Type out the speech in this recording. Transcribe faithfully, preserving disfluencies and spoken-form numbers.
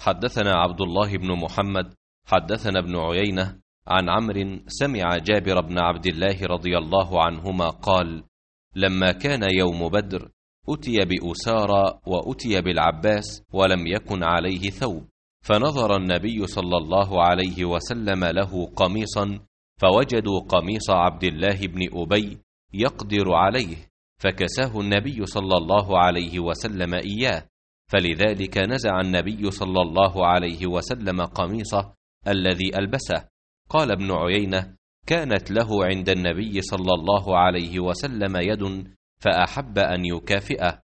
حدثنا عبد الله بن محمد حدثنا ابن عيينة عن عمرو سمع جابر بن عبد الله رضي الله عنهما قال: لما كان يوم بدر أتي بأسارى وأتي بالعباس ولم يكن عليه ثوب، فنظر النبي صلى الله عليه وسلم له قميصا، فوجدوا قميص عبد الله بن أبي يقدر عليه، فكساه النبي صلى الله عليه وسلم إياه، فلذلك نزع النبي صلى الله عليه وسلم قميصه الذي ألبسه. قال ابن عيينة: كانت له عند النبي صلى الله عليه وسلم يد فأحب أن يكافئه،